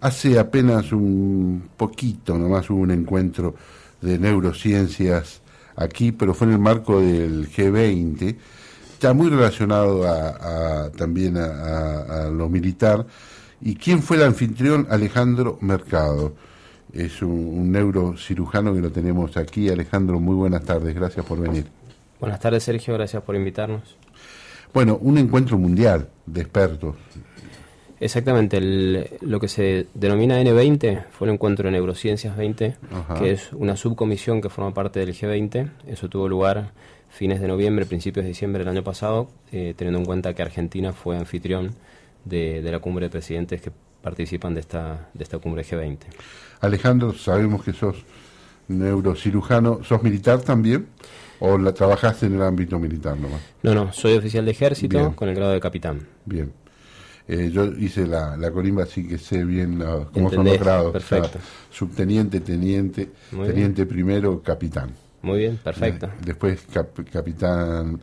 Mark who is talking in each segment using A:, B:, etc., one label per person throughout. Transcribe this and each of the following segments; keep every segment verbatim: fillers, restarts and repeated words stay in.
A: Hace apenas un poquito nomás hubo un encuentro de neurociencias aquí, pero fue en el marco del G veinte, está muy relacionado a, a, también a, a, a lo militar. ¿Y quién fue el anfitrión? Alejandro Mercado. Es un, un neurocirujano que lo tenemos aquí. Alejandro, muy buenas tardes, gracias por venir.
B: Buenas tardes, Sergio, gracias por invitarnos.
A: Bueno, un encuentro mundial de expertos.
B: Exactamente, el, lo que se denomina N veinte fue el encuentro de Neurociencias veinte, Ajá. que es una subcomisión que forma parte del G veinte. Eso tuvo lugar fines de noviembre, principios de diciembre del año pasado, eh, teniendo en cuenta que Argentina fue anfitrión de, de la cumbre de presidentes que participan de esta, de esta cumbre G veinte.
A: Alejandro, sabemos que sos neurocirujano, ¿sos militar también? ¿O la trabajaste en el ámbito militar nomás?
B: No, no, soy oficial de ejército
A: Bien.
B: Con el grado de capitán.
A: Bien. Eh, yo hice la, la colimba, así que sé bien uh, cómo
B: ¿Entendés?
A: Son los grados.
B: Perfecto.
A: O sea, subteniente, teniente,
B: Muy
A: teniente
B: bien.
A: Primero, capitán.
B: Muy bien, perfecto.
A: Eh, después cap, capitán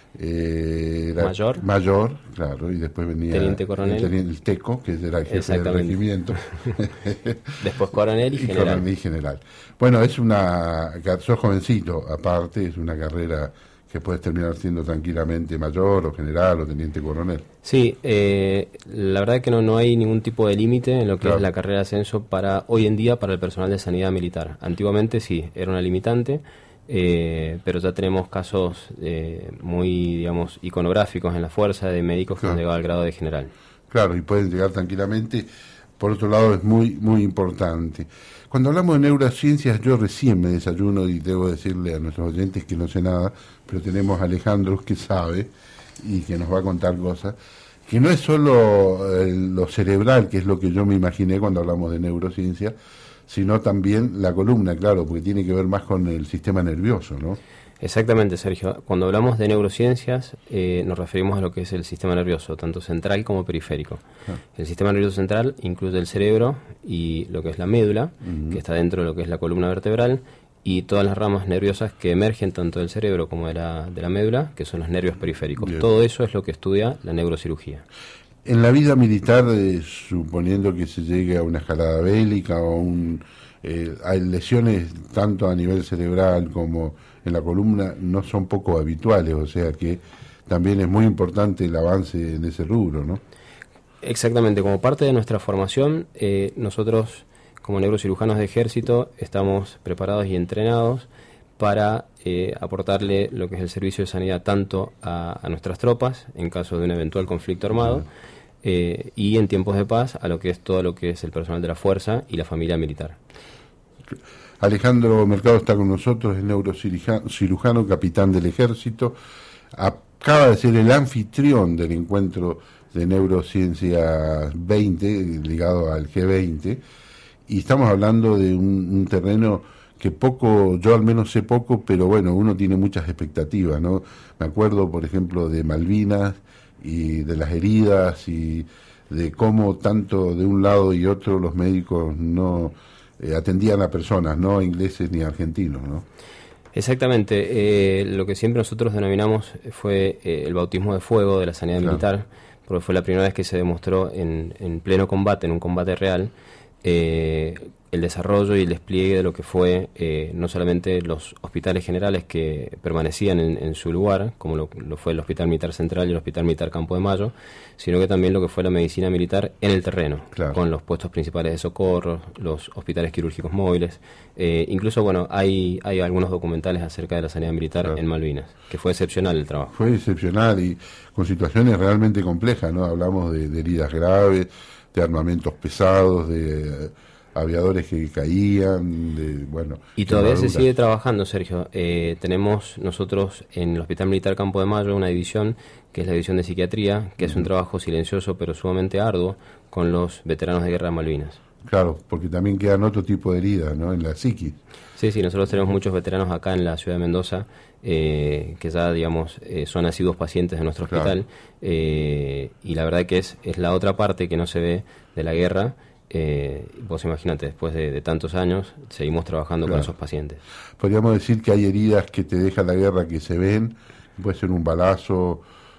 A: eh,
B: mayor.
A: Mayor, claro, y después venía
B: teniente coronel.
A: El, teniente, el teco, que era el jefe del regimiento.
B: Después coronel y,
A: y
B: general.
A: Coronel y general. Bueno, es una, sos jovencito, aparte, es una carrera que puedes terminar siendo tranquilamente mayor o general o teniente coronel.
B: Sí, eh, la verdad es que no, no hay ningún tipo de límite en lo que claro. es la carrera de ascenso para hoy en día para el personal de sanidad militar. Antiguamente sí, era una limitante, eh, pero ya tenemos casos eh, muy, digamos, iconográficos en la fuerza de médicos claro. que han llegado al grado de general.
A: Claro, y pueden llegar tranquilamente. Por otro lado, es muy, muy importante. Cuando hablamos de neurociencias, yo recién me desayuno y debo decirle a nuestros oyentes que no sé nada, pero tenemos a Alejandro que sabe y que nos va a contar cosas, que no es solo eh, lo cerebral, que es lo que yo me imaginé cuando hablamos de neurociencia, sino también la columna, claro, porque tiene que ver más con el sistema nervioso, ¿no?
B: Exactamente, Sergio. Cuando hablamos de neurociencias, eh, nos referimos a lo que es el sistema nervioso, tanto central como periférico. Ah. El sistema nervioso central incluye el cerebro y lo que es la médula, uh-huh. que está dentro de lo que es la columna vertebral, y todas las ramas nerviosas que emergen tanto del cerebro como de la, de la médula, que son los nervios periféricos. Bien. Todo eso es lo que estudia la neurocirugía.
A: En la vida militar, eh, suponiendo que se llegue a una escalada bélica o un... Eh, hay lesiones tanto a nivel cerebral como en la columna, no son poco habituales, o sea que también es muy importante el avance en ese rubro, ¿no?
B: Exactamente, como parte de nuestra formación, eh, nosotros como neurocirujanos de ejército estamos preparados y entrenados para eh, aportarle lo que es el servicio de sanidad tanto a, a nuestras tropas en caso de un eventual conflicto armado, uh-huh. eh, y en tiempos de paz a lo que es todo lo que es el personal de la fuerza y la familia militar.
A: Alejandro Mercado está con nosotros, es neurocirujano, capitán del ejército, acaba de ser el anfitrión del encuentro de Neurociencias veinte, ligado al G veinte, y estamos hablando de un, un terreno que poco, yo al menos sé poco, pero bueno, uno tiene muchas expectativas, ¿no? Me acuerdo, por ejemplo, de Malvinas y de las heridas y de cómo tanto de un lado y otro los médicos no... Eh, atendían a personas, no ingleses ni argentinos, ¿no?
B: Exactamente. Eh, lo que siempre nosotros denominamos fue eh, el bautismo de fuego de la sanidad claro. militar, porque fue la primera vez que se demostró en, en pleno combate, en un combate real, eh, el desarrollo y el despliegue de lo que fue eh, no solamente los hospitales generales que permanecían en, en su lugar, como lo, lo fue el Hospital Militar Central y el Hospital Militar Campo de Mayo, sino que también lo que fue la medicina militar en el terreno, claro. con los puestos principales de socorro, los hospitales quirúrgicos móviles, eh, incluso bueno hay hay algunos documentales acerca de la sanidad militar claro. en Malvinas, que fue excepcional el trabajo.
A: Fue excepcional y con situaciones realmente complejas, ¿no? Hablamos de, de heridas graves, de armamentos pesados, de... Eh, aviadores que caían, de, bueno...
B: Y todavía se sigue trabajando, Sergio. Eh, tenemos nosotros en el Hospital Militar Campo de Mayo una división, que es la división de psiquiatría, que uh-huh. es un trabajo silencioso pero sumamente arduo con los veteranos de guerra de Malvinas.
A: Claro, porque también quedan otro tipo de heridas, ¿no? En la psiquis.
B: Sí, sí, nosotros tenemos muchos veteranos acá en la ciudad de Mendoza, eh, que ya, digamos, eh, son asiduos pacientes de nuestro hospital, claro. eh, y la verdad que es, es la otra parte que no se ve de la guerra. Eh, vos imagínate, después de, de tantos años seguimos trabajando claro. con esos pacientes.
A: Podríamos decir que hay heridas que te deja la guerra que se ven, puede ser un balazo,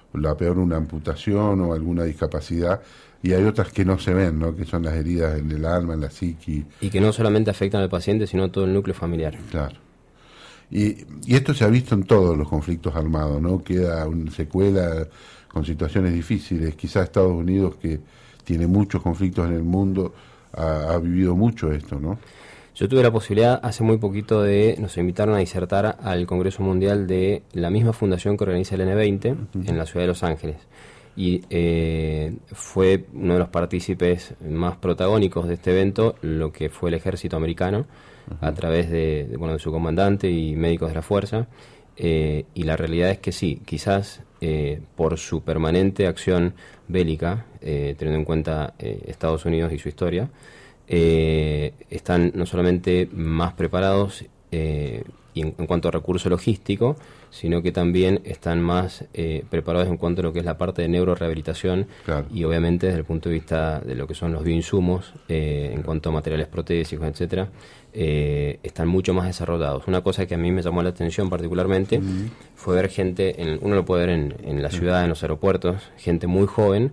A: la peor una amputación o alguna discapacidad, y hay otras que no se ven, ¿no? Que son las heridas en el alma, en la psiqui.
B: Y que no solamente afectan al paciente, sino todo el núcleo familiar.
A: Claro. Y, y esto se ha visto en todos los conflictos armados, ¿no? Queda una secuela con situaciones difíciles. Quizás Estados Unidos, que tiene muchos conflictos en el mundo, ha, ha vivido mucho esto, ¿no?
B: Yo tuve la posibilidad hace muy poquito de, nos invitaron a disertar al Congreso Mundial de la misma fundación que organiza el N veinte uh-huh. en la ciudad de Los Ángeles. Y eh, fue uno de los partícipes más protagónicos de este evento, lo que fue el ejército americano, uh-huh. a través de, de, bueno, de su comandante y médicos de la fuerza. Eh, y la realidad es que sí, quizás eh, por su permanente acción bélica, eh, teniendo en cuenta eh, Estados Unidos y su historia, eh, están no solamente más preparados eh, y en, en cuanto a recurso logístico, sino que también están más eh, preparados en cuanto a lo que es la parte de neurorehabilitación, claro. Y obviamente desde el punto de vista de lo que son los bioinsumos, eh, en cuanto a materiales protésicos, etcétera, eh, están mucho más desarrollados. Una cosa que a mí me llamó la atención particularmente uh-huh. fue ver gente, en, uno lo puede ver en, en la ciudad, en los aeropuertos, gente muy joven,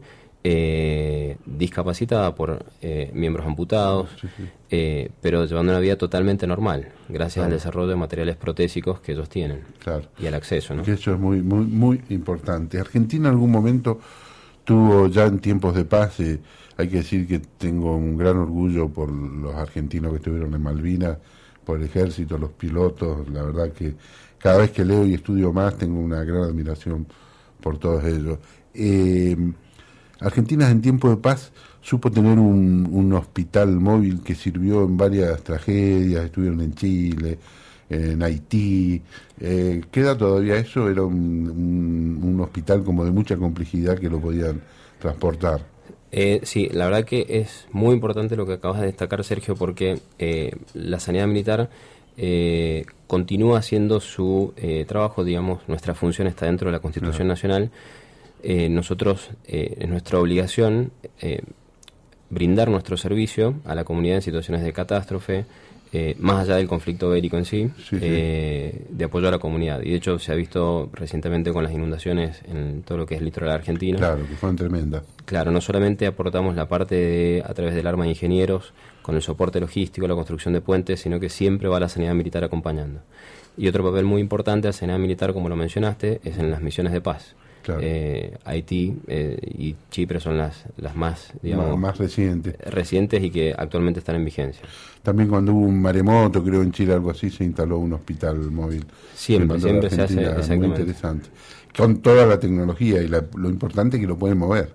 B: Eh, discapacitada por eh, miembros amputados, sí, sí. Eh, pero llevando una vida totalmente normal, gracias claro. al desarrollo de materiales protésicos que ellos tienen, claro. y al acceso, ¿no?
A: Que eso es muy, muy, muy importante. Argentina en algún momento tuvo, ya en tiempos de paz, eh, hay que decir que tengo un gran orgullo por los argentinos que estuvieron en Malvinas, por el ejército, los pilotos. La verdad que cada vez que leo y estudio más tengo una gran admiración por todos ellos. Eh, Argentina en tiempo de paz supo tener un, un hospital móvil que sirvió en varias tragedias, estuvieron en Chile, en Haití. Eh, ¿Queda todavía eso? Era un, un, un hospital como de mucha complejidad que lo podían transportar.
B: Eh, sí, la verdad que es muy importante lo que acabas de destacar, Sergio, porque eh, la sanidad militar eh, continúa haciendo su eh, trabajo, digamos, nuestra función está dentro de la Constitución Ajá. Nacional. Eh, nosotros, eh, es nuestra obligación eh, brindar nuestro servicio a la comunidad en situaciones de catástrofe, eh, más allá del conflicto bélico en sí, sí, eh, sí, de apoyo a la comunidad. Y de hecho se ha visto recientemente con las inundaciones en todo lo que es el litoral argentino.
A: Claro, que fueron tremendas.
B: Claro, no solamente aportamos la parte de, a través del arma de ingenieros, con el soporte logístico, la construcción de puentes, sino que siempre va la sanidad militar acompañando. Y otro papel muy importante de la sanidad militar, como lo mencionaste, es en las misiones de paz. Claro. Eh, Haití eh, y Chipre son las las más, digamos,
A: más, más recientes.
B: recientes y que actualmente están en vigencia.
A: También cuando hubo un maremoto, creo en Chile algo así, se instaló un hospital móvil.
B: Siempre, siempre se hace, exactamente.
A: Muy interesante. Con toda la tecnología y la, lo importante es que lo pueden mover.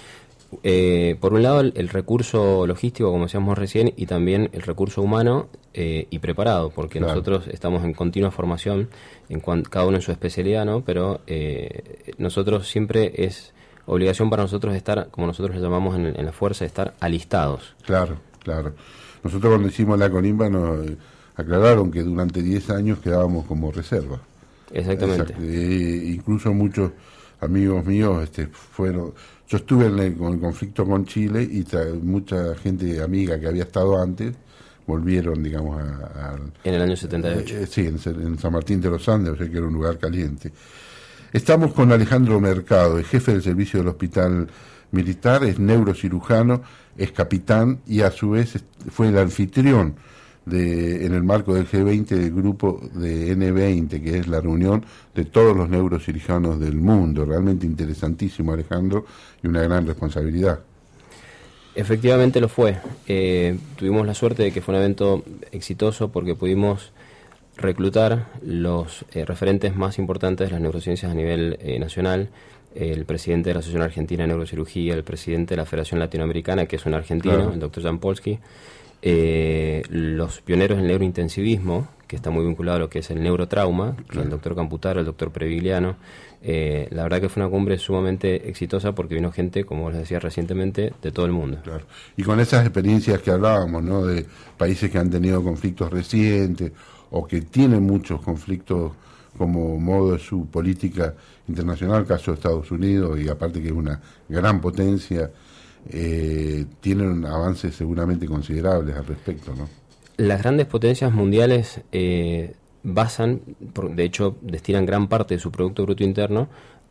B: Eh, por un lado el, el recurso logístico, como decíamos recién, y también el recurso humano eh, y preparado, porque claro. nosotros estamos en continua formación, en cuan, cada uno en su especialidad, ¿no? Pero eh, nosotros siempre es obligación para nosotros estar, como nosotros le llamamos en, en la fuerza, estar alistados.
A: Claro, claro. Nosotros cuando hicimos la Colimba nos aclararon que durante diez años quedábamos como reserva.
B: Exactamente.
A: Exacto. Eh, incluso muchos amigos míos este, fueron... Yo estuve en el, con el conflicto con Chile y tra- mucha gente amiga que había estado antes volvieron, digamos, a... a
B: en el año setenta y ocho.
A: Eh, sí, en, en San Martín de los Andes, o sea que era un lugar caliente. Estamos con Alejandro Mercado, el jefe del servicio del Hospital Militar, es neurocirujano, es capitán y a su vez fue el anfitrión de, en el marco del G veinte, del grupo de N veinte, que es la reunión de todos los neurocirujanos del mundo. Realmente interesantísimo, Alejandro, y una gran responsabilidad.
B: Efectivamente lo fue. Eh, tuvimos la suerte de que fue un evento exitoso porque pudimos reclutar los eh, referentes más importantes de las neurociencias a nivel eh, nacional, el presidente de la Asociación Argentina de Neurocirugía, el presidente de la Federación Latinoamericana, que es un argentino, claro. el doctor Jan Polsky, eh, los pioneros del neurointensivismo, que está muy vinculado a lo que es el neurotrauma, claro. que es el doctor Camputaro, el doctor Previgliano. Eh, la verdad que fue una cumbre sumamente exitosa porque vino gente, como les decía recientemente, de todo el mundo.
A: Claro. Y con esas experiencias que hablábamos, ¿no? De países que han tenido conflictos recientes o que tienen muchos conflictos como modo de su política internacional, caso de Estados Unidos, y aparte que es una gran potencia, eh, tienen avances seguramente considerables al respecto, ¿no?
B: Las grandes potencias mundiales eh, basan, por, de hecho, destinan gran parte de su Producto Bruto Interno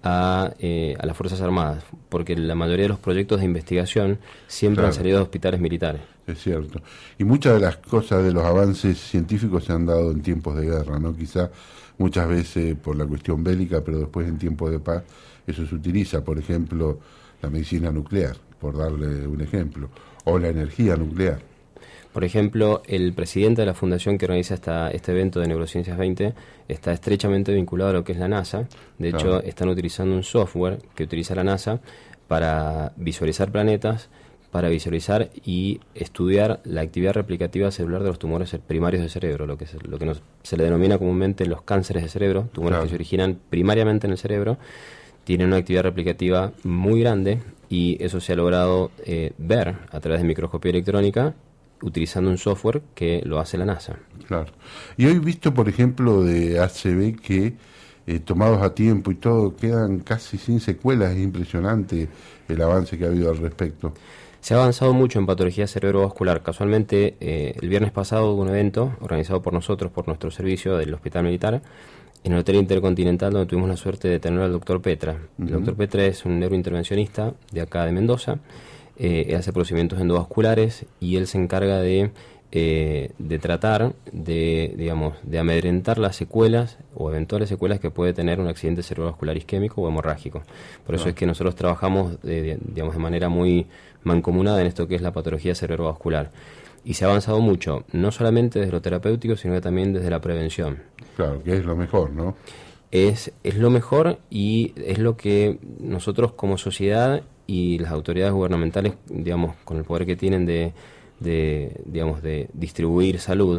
B: a, eh, a las Fuerzas Armadas, porque la mayoría de los proyectos de investigación siempre
A: Claro.
B: han salido de hospitales militares.
A: Es cierto. Y muchas de las cosas de los avances científicos se han dado en tiempos de guerra, ¿no? Quizá muchas veces por la cuestión bélica, pero después en tiempos de paz eso se utiliza. Por ejemplo, la medicina nuclear, por darle un ejemplo, o la energía nuclear.
B: Por ejemplo, el presidente de la fundación que organiza esta, este evento de Neurociencias veinte está estrechamente vinculado a lo que es la NASA. De
A: Claro.
B: hecho, están utilizando un software que utiliza la NASA para visualizar planetas, para visualizar y estudiar la actividad replicativa celular de los tumores primarios del cerebro, lo que, se, lo que nos, se le denomina comúnmente los cánceres de cerebro, tumores
A: Claro.
B: que se originan primariamente en el cerebro, tienen una actividad replicativa muy grande y eso se ha logrado eh, ver a través de microscopía electrónica utilizando un software que lo hace la NASA.
A: Claro. Y hoy visto, por ejemplo, de A C V que eh, tomados a tiempo y todo, quedan casi sin secuelas. Es impresionante el avance que ha habido al respecto.
B: Se ha avanzado mucho en patología cerebrovascular. Casualmente, eh, el viernes pasado hubo un evento organizado por nosotros, por nuestro servicio del Hospital Militar, en el Hotel Intercontinental, donde tuvimos la suerte de tener al doctor Petra.
A: Uh-huh.
B: El doctor Petra es un neurointervencionista de acá de Mendoza, eh, él hace procedimientos endovasculares y él se encarga de, eh, de tratar, de, digamos, de amedrentar las secuelas o eventuales secuelas que puede tener un accidente cerebrovascular isquémico o hemorrágico. Por eso
A: Ah.
B: es que nosotros trabajamos de, de, digamos, de manera muy mancomunada en esto que es la patología cerebrovascular. Y se ha avanzado mucho, no solamente desde lo terapéutico, sino que también desde la prevención.
A: Claro, que es lo mejor, ¿no?
B: Es, es lo mejor y es lo que nosotros como sociedad y las autoridades gubernamentales, digamos, con el poder que tienen de, de digamos, de distribuir salud,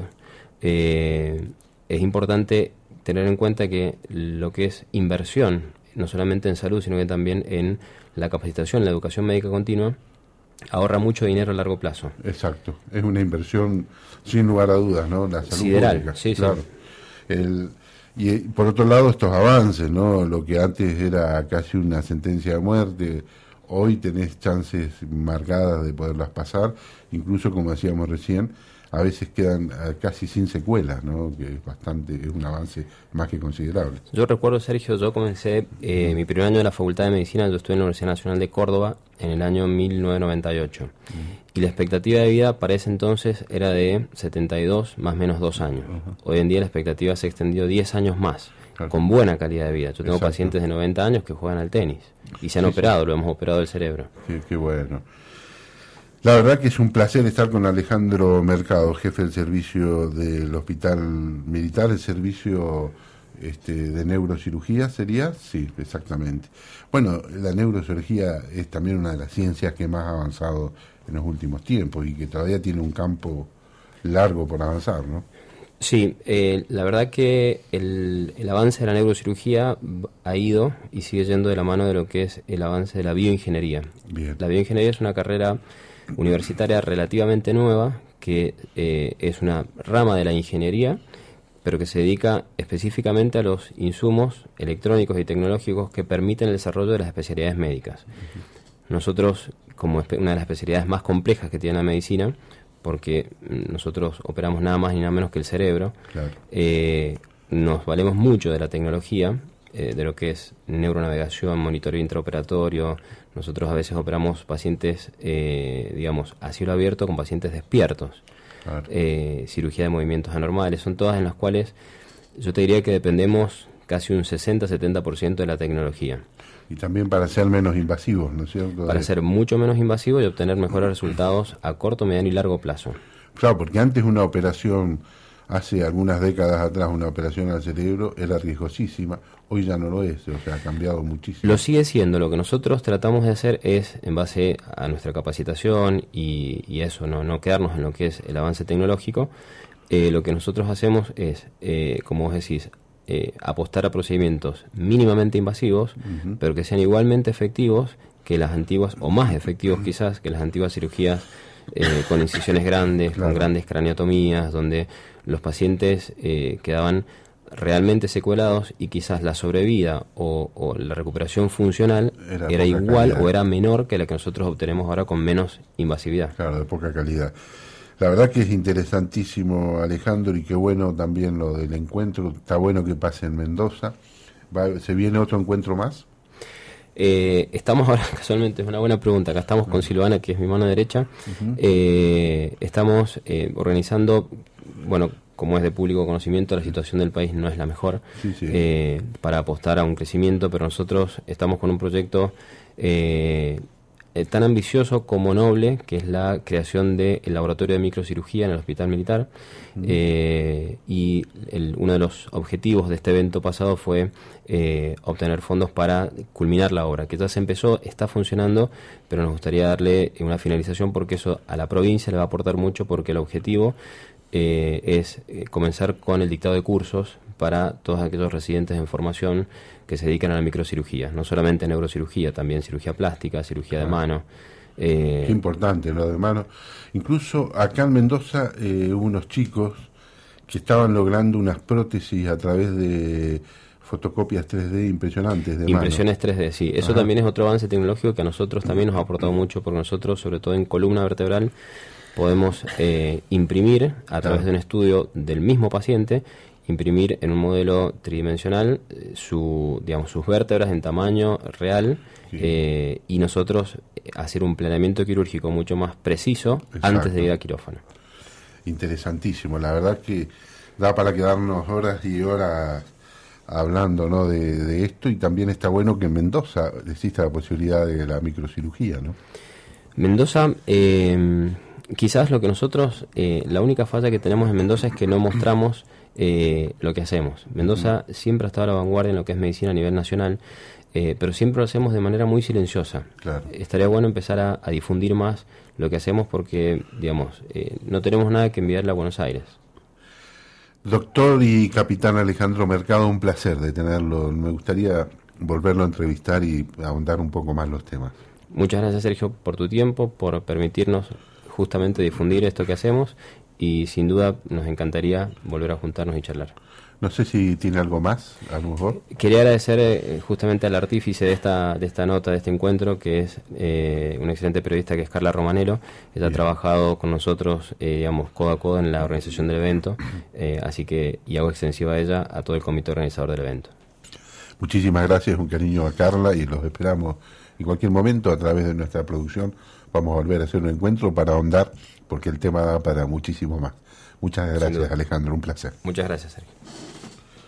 B: eh, es importante tener en cuenta que lo que es inversión, no solamente en salud, sino que también en la capacitación, la educación médica continua, ahorra mucho dinero a largo plazo.
A: Exacto. Es una inversión sin lugar a dudas, ¿no? La salud
B: Sideral,
A: pública.
B: sí, sí.
A: Claro. El, y eh, por otro lado, estos avances, ¿no? Lo que antes era casi una sentencia de muerte, hoy tenés chances marcadas de poderlas pasar, incluso como decíamos recién, a veces quedan eh, casi sin secuelas, ¿no? Que es bastante, es un avance más que considerable.
B: Yo recuerdo, Sergio, yo comencé eh, mi primer año de la Facultad de Medicina, yo estuve en la Universidad Nacional de Córdoba en el año mil novecientos noventa y ocho. Uh-huh. Y la expectativa de vida para ese entonces era de setenta y dos más o menos dos años. Uh-huh. Hoy en día la expectativa se ha extendido diez años más, claro, con buena calidad de vida. Yo tengo Exacto. pacientes de noventa años que juegan al tenis y se han sí, operado, sí. lo hemos operado del cerebro.
A: Qué, qué bueno. La verdad que es un placer estar con Alejandro Mercado, jefe del servicio del Hospital Militar, el servicio este, de neurocirugía, ¿sería? Sí, exactamente. Bueno, la neurocirugía es también una de las ciencias que más ha avanzado en los últimos tiempos y que todavía tiene un campo largo por avanzar, ¿no?
B: Sí, eh, la verdad que el, el avance de la neurocirugía ha ido y sigue yendo de la mano de lo que es el avance de la bioingeniería.
A: Bien.
B: La bioingeniería es una carrera universitaria relativamente nueva, que eh, es una rama de la ingeniería, pero que se dedica específicamente a los insumos electrónicos y tecnológicos que permiten el desarrollo de las especialidades médicas. Uh-huh. Nosotros, como una de las especialidades más complejas que tiene la medicina, porque nosotros operamos nada más ni nada menos que el cerebro, claro. eh, nos valemos mucho de la tecnología, eh, de lo que es neuronavegación, monitoreo intraoperatorio. Nosotros a veces operamos pacientes, eh, digamos, a cielo abierto con pacientes despiertos. Claro. Eh, cirugía de movimientos anormales, son todas en las cuales yo te diría que dependemos casi un sesenta a setenta por ciento de la tecnología.
A: Y también para ser menos invasivos, ¿no es cierto?
B: Para ser mucho menos invasivos y obtener mejores resultados a corto, mediano y largo plazo.
A: Claro, porque antes una operación, hace algunas décadas atrás, una operación al cerebro era riesgosísima, hoy ya no lo es, o sea, ha cambiado muchísimo.
B: Lo sigue siendo, lo que nosotros tratamos de hacer es, en base a nuestra capacitación y, y eso, no, no quedarnos en lo que es el avance tecnológico, eh, lo que nosotros hacemos es, eh, como vos decís, eh, apostar a procedimientos mínimamente invasivos, uh-huh. pero que sean igualmente efectivos que las antiguas, o más efectivos quizás, que las antiguas cirugías eh, con incisiones grandes, claro. con grandes craneotomías, donde los pacientes eh, quedaban realmente secuelados y quizás la sobrevida o, o la recuperación funcional era, era igual calidad. O era menor que la que nosotros obtenemos ahora con menos invasividad.
A: Claro, de poca calidad. La verdad que es interesantísimo, Alejandro, y qué bueno también lo del encuentro. Está bueno que pase en Mendoza. Va, ¿Se viene otro encuentro más?
B: Eh, estamos ahora, casualmente, es una buena pregunta, acá estamos con Silvana, que es mi mano derecha, uh-huh. eh, estamos eh, organizando, bueno, como es de público conocimiento, la situación del país no es la mejor sí, sí. Eh, para apostar a un crecimiento, pero nosotros estamos con un proyecto eh, eh, tan ambicioso como noble, que es la creación del laboratorio de microcirugía en el Hospital Militar. Uh-huh. eh, y el, uno de los objetivos de este evento pasado fue eh, obtener fondos para culminar la obra, que ya se empezó, está funcionando, pero nos gustaría darle una finalización porque eso a la provincia le va a aportar mucho, porque el objetivo eh, es eh, comenzar con el dictado de cursos para todos aquellos residentes en formación que se dedican a la microcirugía, no solamente neurocirugía, también cirugía plástica, cirugía ah. de mano.
A: Eh, Qué importante lo de mano. Incluso acá en Mendoza eh, hubo unos chicos que estaban logrando unas prótesis a través de fotocopias tres D impresionantes de
B: Impresiones
A: mano.
B: tres D, sí. Eso Ajá. también es otro avance tecnológico que a nosotros también nos ha aportado mucho, porque nosotros, sobre todo en columna vertebral, podemos eh, imprimir a través de un estudio del mismo paciente, imprimir en un modelo tridimensional eh, su, digamos, sus vértebras en tamaño real, sí. eh, y nosotros hacer un planeamiento quirúrgico mucho más preciso Exacto. antes de ir a quirófano.
A: Interesantísimo, la verdad que da para quedarnos horas y horas hablando, ¿no?, de, de esto, y también está bueno que en Mendoza exista la posibilidad de la microcirugía, ¿no?
B: Mendoza, eh, quizás lo que nosotros, eh, la única falla que tenemos en Mendoza es que no mostramos eh, lo que hacemos. Mendoza uh-huh. siempre ha estado a la vanguardia en lo que es medicina a nivel nacional, eh, pero siempre lo hacemos de manera muy silenciosa.
A: Claro.
B: Estaría bueno empezar a, a difundir más lo que hacemos porque, digamos, eh, no tenemos nada que enviarle a Buenos Aires.
A: Doctor y capitán Alejandro Mercado, un placer de tenerlo. Me gustaría volverlo a entrevistar y ahondar un poco más los temas.
B: Muchas gracias, Sergio, por tu tiempo, por permitirnos justamente difundir esto que hacemos, y sin duda nos encantaría volver a juntarnos y charlar.
A: No sé si tiene algo más, a lo mejor.
B: Quería agradecer eh, justamente al artífice de esta de esta nota, de este encuentro, que es eh, una excelente periodista, que es Carla Romanero. Ella Bien. ha trabajado con nosotros, eh, digamos, codo a codo en la organización del evento, eh, así que, y hago extensiva a ella, a todo el comité organizador del evento.
A: Muchísimas gracias, un cariño a Carla, y los esperamos en cualquier momento a través de nuestra producción. Vamos a volver a hacer un encuentro para ahondar, porque el tema da para muchísimo más. Muchas gracias, Alejandro, un placer.
B: Muchas gracias, Sergio.